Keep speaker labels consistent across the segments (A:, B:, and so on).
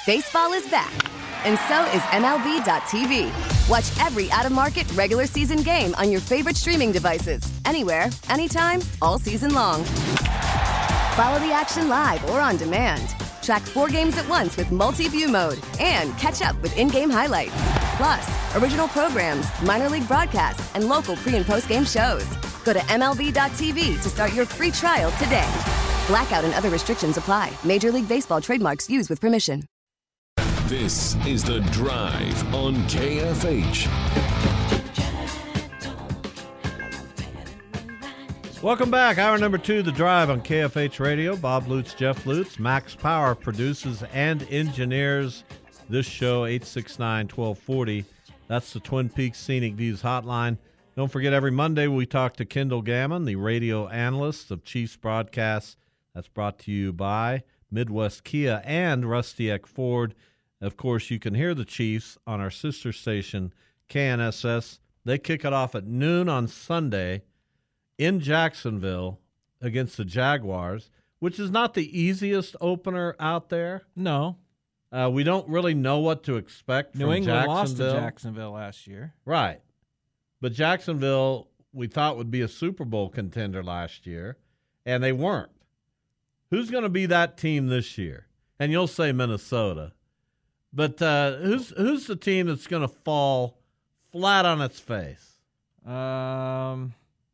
A: Baseball is back, and so is MLB.tv. Watch every out-of-market regular season game on your favorite streaming devices, anywhere, anytime, all season long. Follow the action live or on demand. Track 4 games at once with multi-view mode and catch up with in-game highlights. Plus, original programs, minor league broadcasts, and local pre- and post-game shows. Go to MLB.tv to start your free trial today. Blackout and other restrictions apply. Major League Baseball trademarks used with permission.
B: This is The Drive on KFH.
C: Welcome back. Hour number 2, The Drive on KFH Radio. Bob Lutz, Jeff Lutz. Max Power produces and engineers this show, 869-1240. That's the Twin Peaks Scenic Views hotline. Don't forget, every Monday we talk to Kendall Gammon, the radio analyst of Chiefs broadcasts. That's brought to you by Midwest Kia and Rusty Eck Ford. Of course, you can hear the Chiefs on our sister station, KNSS. They kick it off at noon on Sunday in Jacksonville against the Jaguars, which is not the easiest opener out there.
D: No.
C: We don't really know what to expect
D: New
C: from
D: England lost
C: Jacksonville.
D: to Jacksonville last year.
C: Right. But Jacksonville, we thought would be a Super Bowl contender last year, and they weren't. Who's going to be that team this year? And you'll say Minnesota. But who's the team that's going to fall flat on its face?
D: Flat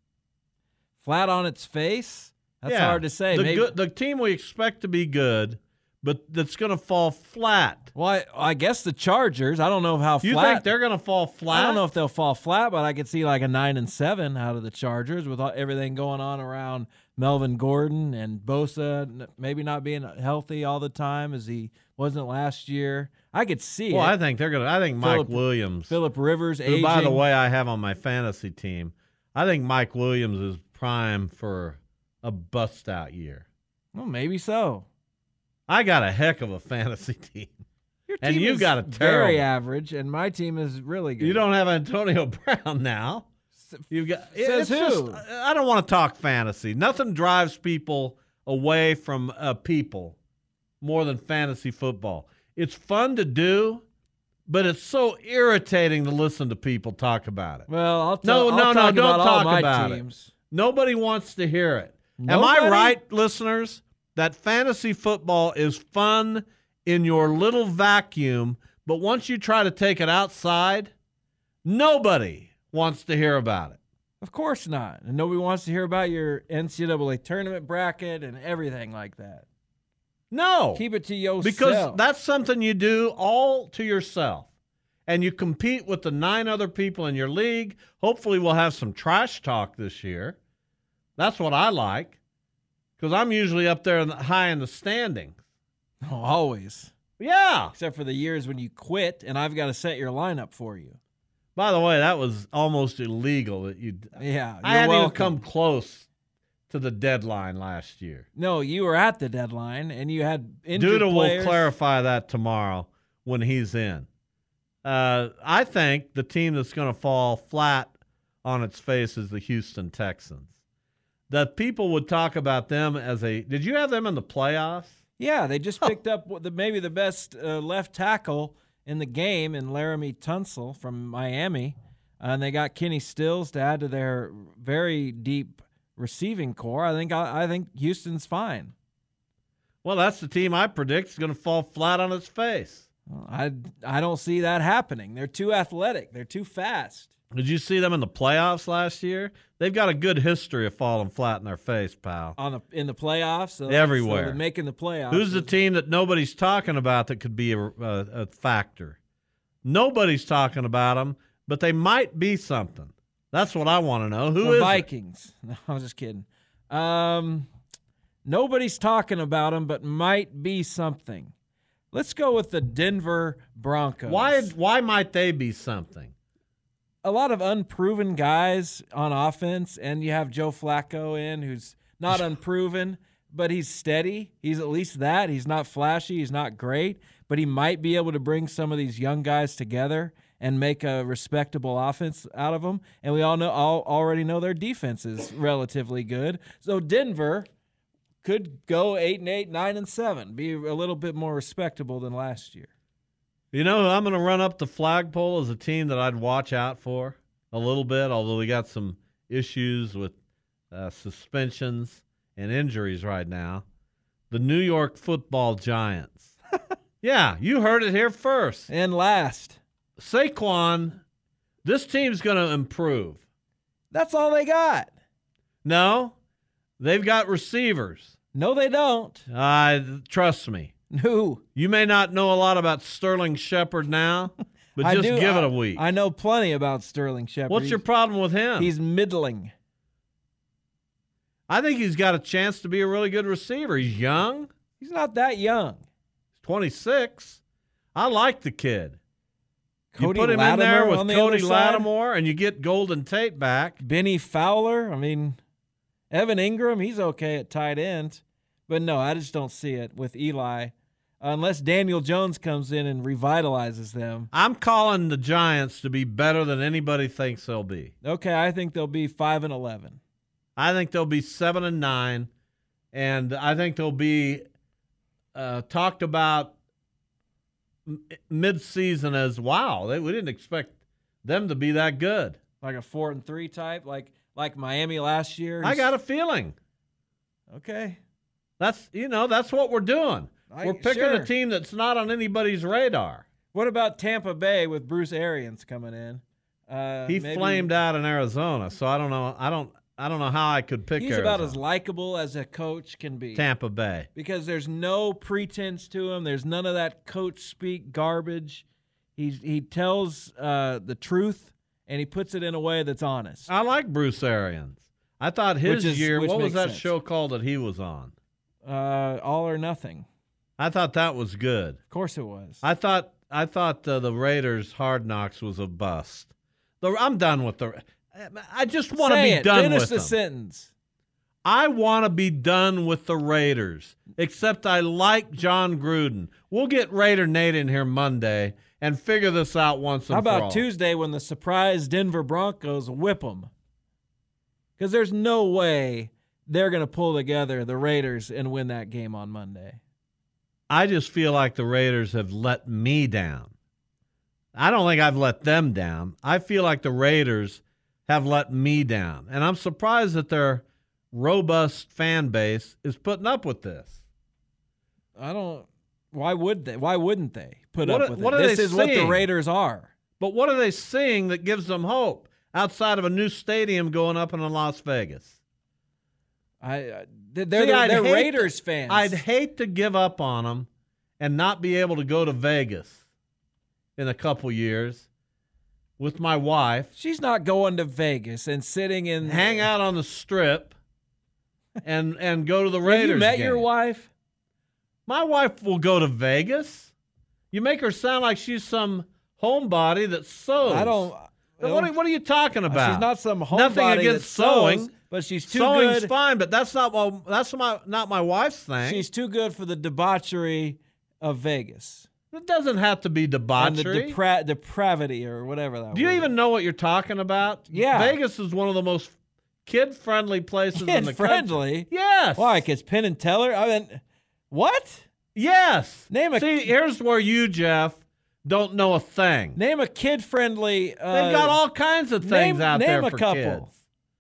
D: on its face? That's hard to say.
C: The team we expect to be good, but that's going to fall flat.
D: Well, I guess the Chargers. I don't know how flat.
C: You think they're going to fall flat?
D: I don't know if they'll fall flat, but I could see like a 9-7 out of the Chargers with everything going on around Melvin Gordon and Bosa maybe not being healthy all the time as he wasn't last year. I could see
C: Well,
D: it.
C: I think Mike Williams.
D: Phillip Rivers,
C: who,
D: aging.
C: by the way, I have on my fantasy team. I think Mike Williams is prime for a bust-out year.
D: Well, maybe so.
C: I got a heck of a fantasy team.
D: Your
C: And
D: team
C: you
D: is
C: got a terrible.
D: very average, and my team is really good.
C: You don't have Antonio Brown now. You've got
D: Says who?
C: I don't want to talk fantasy. Nothing drives people away from people more than fantasy football. It's fun to do, but it's so irritating to listen to people talk about it.
D: Well, I'll
C: don't
D: about
C: talk
D: all my
C: about
D: teams.
C: it. Nobody wants to hear it.
D: Nobody?
C: Am I right, listeners, that fantasy football is fun in your little vacuum, but once you try to take it outside, nobody wants to hear about it?
D: Of course not. And nobody wants to hear about your NCAA tournament bracket and everything like that.
C: No.
D: Keep it to yourself.
C: Because that's something you do all to yourself. And you compete with the 9 other people in your league. Hopefully we'll have some trash talk this year. That's what I like. Because I'm usually up there high in the standings.
D: Oh, always.
C: Yeah.
D: Except for the years when you quit, and I've got to set your lineup for you.
C: By the way, that was almost illegal. That you.
D: Yeah,
C: I hadn't even come close to the deadline last year.
D: No, you were at the deadline, and you had injured
C: Duda
D: players.
C: will clarify that tomorrow when he's in. I think the team that's going to fall flat on its face is the Houston Texans. That people would talk about them as a – did you have them in the playoffs?
D: Yeah, they just picked up maybe the best left tackle in the game in Laramie Tunsil from Miami. And they got Kenny Stills to add to their very deep receiving core. I think Houston's fine.
C: Well, that's the team I predict is going to fall flat on its face.
D: Well, I don't see that happening. They're too athletic. They're too fast.
C: Did you see them in the playoffs last year? They've got a good history of falling flat in their face, pal.
D: In the playoffs? So
C: everywhere.
D: So they're making the playoffs.
C: Who's the team that nobody's talking about that could be a factor? Nobody's talking about them, but they might be something. That's what I want to know. Who
D: the
C: is
D: Vikings. No, I was just kidding. Nobody's talking about them, but might be something. Let's go with the Denver Broncos.
C: Why might they be something?
D: A lot of unproven guys on offense, and you have Joe Flacco in, who's not unproven, but he's steady. He's at least that. He's not flashy. He's not great, but he might be able to bring some of these young guys together and make a respectable offense out of them. And we already know their defense is relatively good. So Denver, could go 8-8, 9-7, be a little bit more respectable than last year.
C: You know who I'm going to run up the flagpole as a team that I'd watch out for a little bit, although we got some issues with suspensions and injuries right now. The New York Football Giants. Yeah, you heard it here first.
D: And last.
C: Saquon, this team's going to improve.
D: That's all they got.
C: No, they've got receivers.
D: No, they don't.
C: Trust me.
D: No.
C: You may not know a lot about Sterling Shepard now, but give it a week.
D: I know plenty about Sterling Shepard.
C: What's your problem with him?
D: He's middling.
C: I think he's got a chance to be a really good receiver. He's young.
D: He's not that young.
C: He's 26. I like the kid.
D: Cody
C: you put him
D: Lattimore
C: in there with
D: on the
C: Cody
D: other side.
C: Lattimore, and you get Golden Tate back.
D: Benny Fowler. I mean, Evan Ingram, he's okay at tight end. But no, I just don't see it with Eli. Unless Daniel Jones comes in and revitalizes them.
C: I'm calling the Giants to be better than anybody thinks they'll be.
D: Okay, I think they'll be 5-11.
C: I think they'll be 7-9, and I think they'll be talked about mid-season as, wow, we didn't expect them to be that good.
D: Like a 4-3 type, like Miami last year.
C: I got a feeling.
D: Okay.
C: That's what we're doing. We're picking
D: sure.
C: a team that's not on anybody's radar.
D: What about Tampa Bay with Bruce Arians coming in?
C: He flamed out in Arizona, so I don't know. I don't know how I could pick.
D: He's
C: Arizona.
D: about as likable as a coach can be.
C: Tampa Bay,
D: because there's no pretense to him. There's none of that coach speak garbage. He tells the truth and he puts it in a way that's honest.
C: I like Bruce Arians. I thought his year. What was that show called that he was on?
D: All or Nothing.
C: I thought that was good.
D: Of course it was.
C: I thought the Raiders' Hard Knocks was a bust. I'm done with the. I just want to be done with them.
D: Finish the sentence.
C: I want to be done with the Raiders, except I like John Gruden. We'll get Raider Nate in here Monday and figure this out once and for all.
D: How about Tuesday when the surprise Denver Broncos whip them? Because there's no way they're going to pull together the Raiders and win that game on Monday.
C: I just feel like the Raiders have let me down. I don't think I've let them down. I feel like the Raiders have let me down. And I'm surprised that their robust fan base is putting up with this.
D: Why would they? Why wouldn't they put up with it?
C: This
D: is what the Raiders are.
C: But what are they seeing that gives them hope outside of a new stadium going up in Las Vegas?
D: They're Raiders fans.
C: I'd hate to give up on them and not be able to go to Vegas in a couple years with my wife.
D: She's not going to Vegas and sitting in
C: hang out on the Strip and go to the Raiders.
D: Have you met
C: game.
D: your wife?
C: My wife will go to Vegas. You make her sound like she's some homebody that sews. What are you talking about?
D: She's not some homebody.
C: Nothing against sewing.
D: But she's too
C: Sewing's
D: good.
C: fine, but that's not my wife's thing.
D: She's too good for the debauchery of Vegas.
C: It doesn't have to be debauchery.
D: And the depravity or whatever that.
C: Do you even know what you're talking about?
D: Yeah.
C: Vegas is one of the most kid-friendly places in the country.
D: Kid-friendly?
C: Yes.
D: Why? Because Penn and Teller? I mean, what?
C: Yes.
D: See,
C: here's where you, Jeff, don't know a thing.
D: Name a kid-friendly.
C: They've got all kinds of things out there for
D: couple.
C: Kids.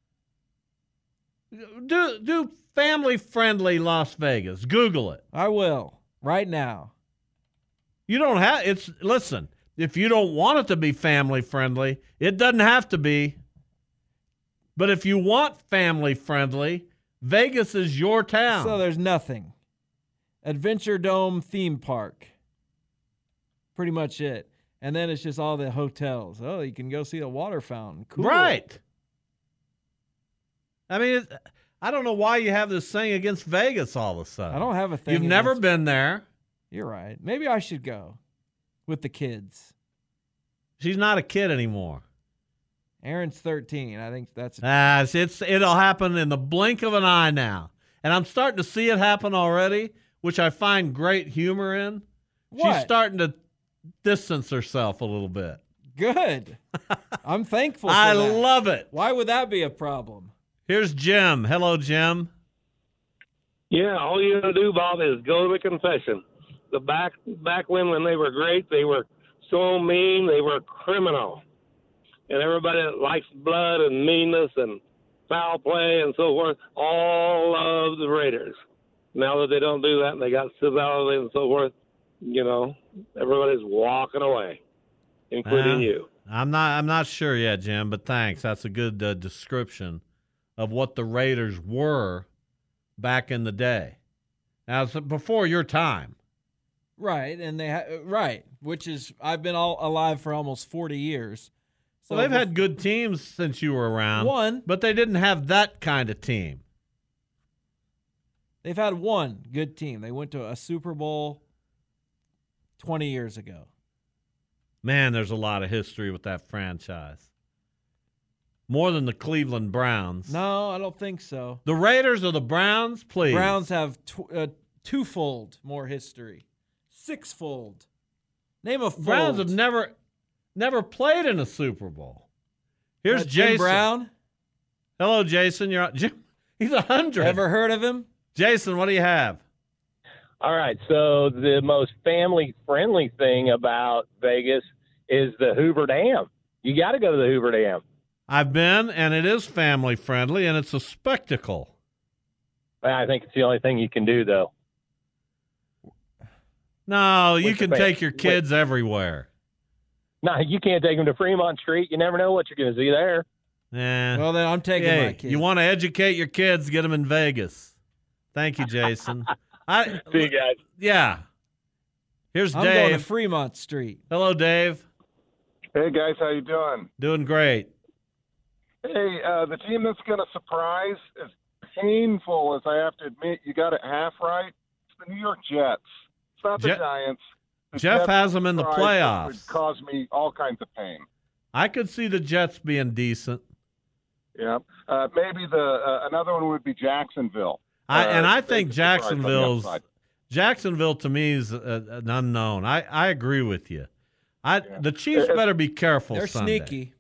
C: Do family-friendly Las Vegas. Google it.
D: I will right now.
C: You don't have listen, if you don't want it to be family-friendly, it doesn't have to be. But if you want family-friendly, Vegas is your town.
D: So there's nothing. Adventure Dome theme park. Pretty much it. And then it's just all the hotels. Oh, you can go see the water fountain. Cool.
C: Right. I mean, I don't know why you have this thing against Vegas all of a sudden.
D: I don't have a thing.
C: You've never been there.
D: You're right. Maybe I should go with the kids.
C: She's not a kid anymore.
D: Aaron's 13. I think that's
C: it'll happen in the blink of an eye now. And I'm starting to see it happen already, which I find great humor in.
D: What?
C: She's starting to distance herself a little bit.
D: Good. I'm thankful for
C: I
D: that.
C: love it.
D: Why would that be a problem?
C: Here's Jim. Hello, Jim.
E: Yeah, all you got to do, Bob, is go to the confession. The back when they were great, they were so mean, they were criminal. And everybody that likes blood and meanness and foul play and so forth all love the Raiders. Now that they don't do that and they got civility and so forth, everybody's walking away, including you.
C: I'm not sure yet, Jim, but thanks. That's a good description of what the Raiders were back in the day. Now, it's before your time.
D: Right, and which is I've been alive for almost 40 years. So
C: Well, they've had good teams since you were around.
D: One.
C: But they didn't have that kind of team.
D: They've had one good team. They went to a Super Bowl 20 years ago.
C: Man, there's a lot of history with that franchise. More than the Cleveland Browns.
D: No, I don't think so.
C: The Raiders or the Browns, please.
D: Browns have twofold more history. Sixfold. Name a fold.
C: Browns have never played in a Super Bowl. Here's
D: Jim
C: Jason
D: Brown.
C: Hello, Jason. You're on. Jim, he's 100.
D: Ever heard of him?
C: Jason, what do you have?
F: All right, so the most family-friendly thing about Vegas is the Hoover Dam. You got to go to the Hoover Dam.
C: I've been, and it is family-friendly, and it's a spectacle.
F: I think it's the only thing you can do, though.
C: No, you
F: With the
C: can
F: fans.
C: take your kids everywhere.
F: No, you can't take them to Fremont Street. You never know what you're going to see there.
C: Yeah.
D: Well, then I'm taking my kids.
C: You want to educate your kids, get them in Vegas. Thank you, Jason.
F: See you guys.
C: Yeah. Here's
D: I'm
C: Dave.
D: going to Fremont Street.
C: Hello, Dave.
G: Hey, guys, how you doing?
C: Doing great.
G: Hey, the team that's going to surprise, as painful as I have to admit, you got it half right, it's the New York Jets. It's not the Giants. The
C: Jeff
G: Jets
C: has them in the
G: surprise
C: playoffs.
G: would cause me all kinds of pain.
C: I could see the Jets being decent.
G: Yeah. Maybe another one would be Jacksonville.
C: I
G: they
C: think
G: could surprise on the upside.
C: Jacksonville to me is an unknown. I agree with you. The Chiefs better be careful.
D: They're
C: Sunday.
D: sneaky.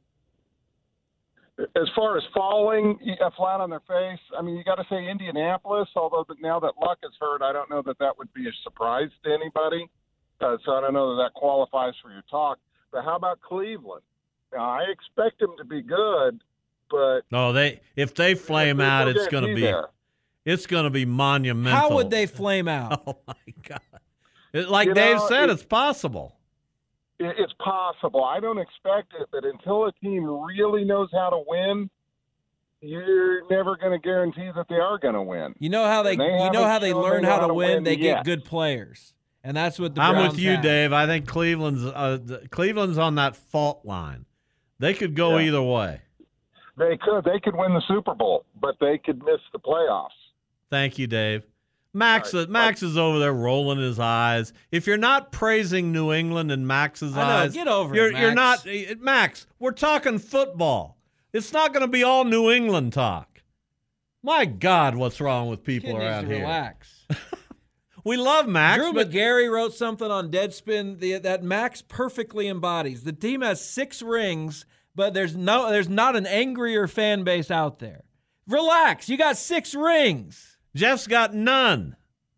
G: As far as falling flat on their face, I mean, you got to say Indianapolis, although now that Luck is hurt, I don't know that would be a surprise to anybody. So I don't know that qualifies for your talk. But how about Cleveland? Now, I expect them to be good, but
C: if they flame out, it's going to be
G: there.
C: It's going to be monumental.
D: How would they flame out?
C: Oh my God! Like Dave said, it's possible.
G: It's possible. I don't expect it, but until a team really knows how to win, you're never going to guarantee that they are going to win.
D: You know how they learn how to win? They get good players, and that's what the Browns
C: I'm with you,
D: have.
C: Dave. I think Cleveland's on that fault line. They could go either way.
G: They could win the Super Bowl, but they could miss the playoffs.
C: Thank you, Dave. Max is over there rolling his eyes. If you're not praising New England in Max's eyes,
D: get over
C: it.
D: Max.
C: You're not Max. We're talking football. It's not going to be all New England talk. My God, what's wrong with people around here?
D: Relax.
C: We love Max.
D: Drew McGarry wrote something on Deadspin that Max perfectly embodies. The team has 6 rings, but there's not an angrier fan base out there. Relax. You got 6 rings.
C: Jeff's got none.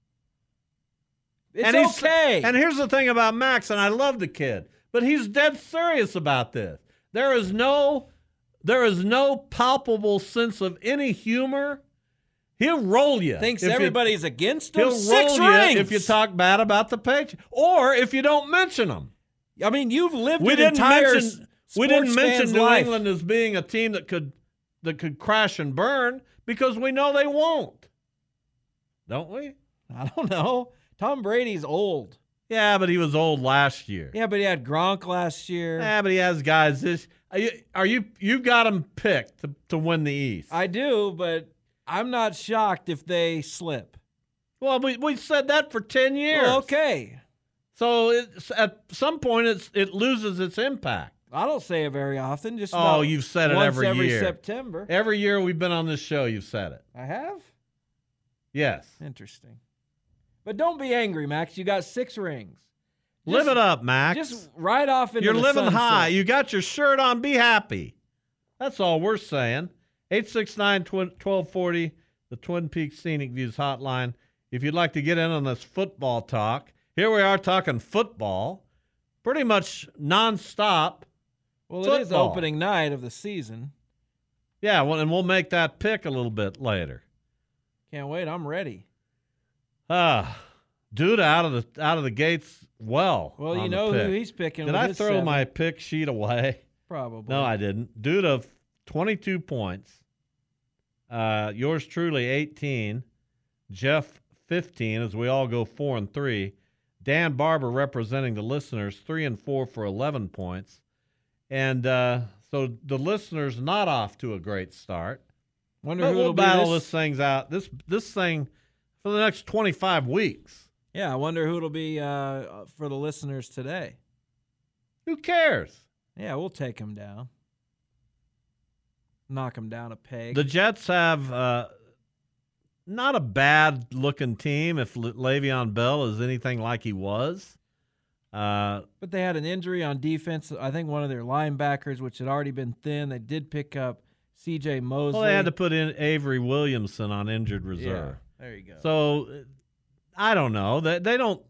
D: It's okay.
C: And here's the thing about Max, and I love the kid, but he's dead serious about this. There is no palpable sense of any humor. He'll roll you.
D: Thinks everybody's against him.
C: He'll
D: 6
C: roll
D: rings.
C: you if you talk bad about the page, or if you don't mention them.
D: I mean, you've lived
C: We
D: an
C: didn't
D: entire
C: mention New
D: life.
C: England as being a team that could crash and burn because we know they won't. Don't we?
D: I don't know. Tom Brady's old.
C: Yeah, but he was old last year.
D: Yeah, but he had Gronk last year.
C: Yeah, but he has guys. You've got him picked to win the East.
D: I do, but I'm not shocked if they slip.
C: Well, we said that for 10 years.
D: Well, okay.
C: So at some point it loses its impact.
D: I don't say it very often. Just
C: you've said it
D: once
C: every year.
D: September.
C: Every year we've been on this show, you've said it.
D: I have?
C: Yes.
D: Interesting. But don't be angry, Max. You got 6 rings.
C: Live it up, Max.
D: Just ride off into
C: You're
D: the
C: living
D: sunset.
C: high. You got your shirt on. Be happy. That's all we're saying. 869-1240. the Twin Peaks Scenic Views hotline. If you'd like to get in on this football talk, here we are talking football, pretty much nonstop.
D: Well,
C: football.
D: It is opening night of the season.
C: Yeah, well, and we'll make that pick a little bit later.
D: Can't wait. I'm ready.
C: Duda out of the gates well.
D: Well, you know who he's picking.
C: Did I throw my pick sheet away?
D: Probably.
C: No, I didn't. Duda, 22 points. Yours truly, 18. Jeff, 15, as we all go 4-3. Dan Barber representing the listeners, 3-4 for 11 points. And so the listeners not off to a great start.
D: Wonder
C: But
D: who
C: we'll battle this thing's out. This thing for the next 25 weeks.
D: Yeah, I wonder who it'll be for the listeners today.
C: Who cares?
D: Yeah, we'll take him down. Knock him down a peg.
C: The Jets have not a bad-looking team if Le'Veon Bell is anything like he was.
D: But they had an injury on defense. I think one of their linebackers, which had already been thin. They did pick up C.J. Mosley.
C: Well, they had to put in Avery Williamson on injured reserve.
D: Yeah, there you go.
C: So, I don't know. They don't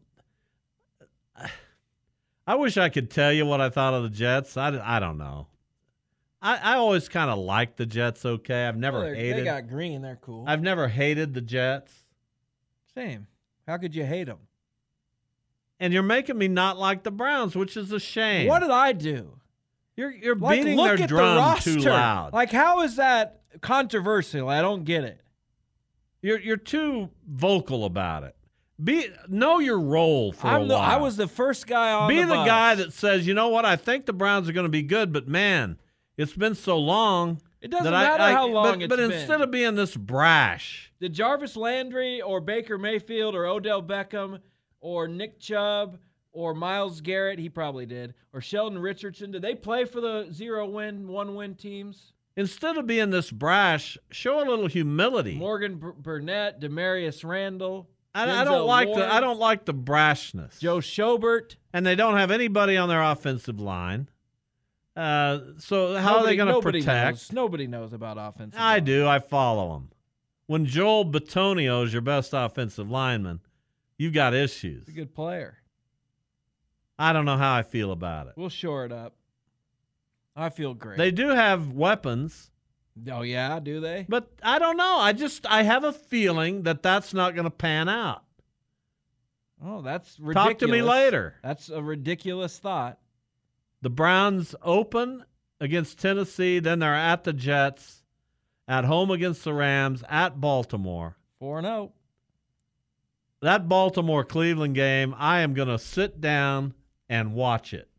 C: – I wish I could tell you what I thought of the Jets. I don't know. I always kind of liked the Jets okay. I've never hated –
D: They got green. They're cool.
C: I've never hated the Jets.
D: Same. How could you hate them?
C: And you're making me not like the Browns, which is a shame.
D: What did I do?
C: You're beating their drum too loud.
D: Like, how is that controversial? I don't get it.
C: You're too vocal about it. Know your role for a while.
D: I was the first guy on
C: Be
D: the bus.
C: guy that says, you know what, I think the Browns are going to be good, but man, it's been so long.
D: It doesn't matter how long it's been.
C: But instead of being this brash.
D: Did Jarvis Landry or Baker Mayfield or Odell Beckham or Nick Chubb or Myles Garrett, he probably did, or Sheldon Richardson, did they play for the 0-win, 1-win teams?
C: Instead of being this brash, show a little humility.
D: Morgan Burnett, Demarius Randall,
C: I don't like the brashness.
D: Joe Schobert.
C: And they don't have anybody on their offensive line. So how are they going to protect?
D: Nobody knows about offensive
C: I
D: line.
C: do. I follow them. When Joel Bitonio is your best offensive lineman, you've got issues.
D: He's a good player.
C: I don't know how I feel about it.
D: We'll shore it up. I feel great.
C: They do have weapons.
D: Oh, yeah? Do they?
C: But I don't know. I have a feeling that that's not going to pan out.
D: Oh, that's ridiculous.
C: Talk to me later.
D: That's a ridiculous thought.
C: The Browns open against Tennessee, then they're at the Jets, at home against the Rams, at Baltimore.
D: 4-0.
C: That Baltimore-Cleveland game, I am going to sit down and watch it.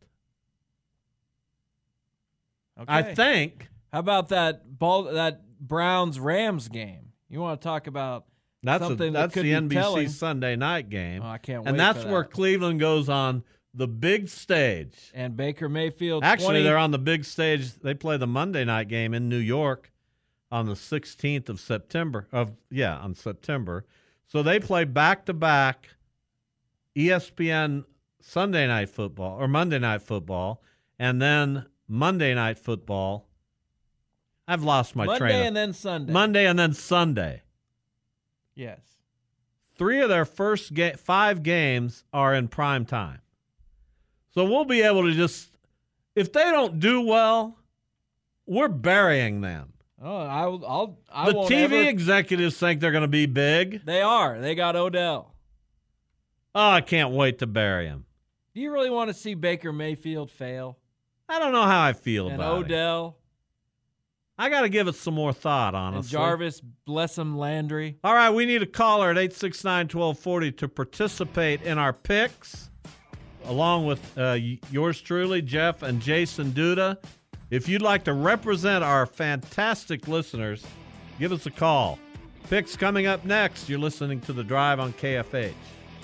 D: Okay.
C: I think.
D: How about that Browns-Rams game? You want to talk about something
C: that's
D: that could
C: the
D: be
C: NBC
D: telling.
C: Sunday night game.
D: Oh, I can't wait
C: And that's
D: for
C: where
D: that.
C: Cleveland goes on the big stage.
D: And Baker Mayfield.
C: Actually, they're on the big stage. They play the Monday night game in New York on the 16th of September. On September. So they play back-to-back ESPN Sunday night football or Monday night football, and then Monday night football. I've lost my train.
D: Monday and then Sunday.
C: Monday and then Sunday.
D: Yes.
C: 3 of their first 5 games are in prime time. So we'll be able to just, if they don't do well, we're burying them.
D: Oh,
C: The TV executives think they're going to be big.
D: They are. They got Odell.
C: Oh, I can't wait to bury him.
D: Do you really want to see Baker Mayfield fail?
C: I don't know how I feel
D: And
C: about it.
D: Odell.
C: I got to give it some more thought, honestly.
D: And Jarvis, bless him, Landry.
C: All right, we need a caller at 869-1240 to participate in our picks, along with yours truly, Jeff and Jason Duda. If you'd like to represent our fantastic listeners, give us a call. Picks coming up next. You're listening to The Drive on KFH.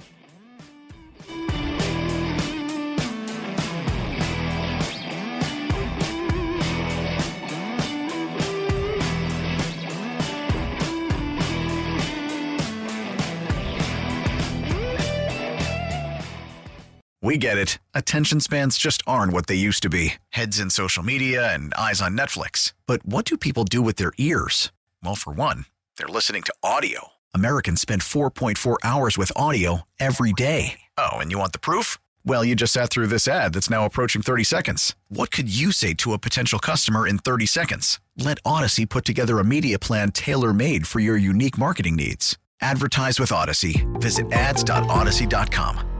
H: We get it. Attention spans just aren't what they used to be. Heads in social media and eyes on Netflix. But what do people do with their ears? Well, for one, They're listening to audio. Americans spend 4.4 hours with audio every day. Oh, and you want the proof? Well, you just sat through this ad that's now approaching 30 seconds. What could you say to a potential customer in 30 seconds? Let Odyssey put together a media plan tailor-made for your unique marketing needs. Advertise with Odyssey. Visit ads.odyssey.com.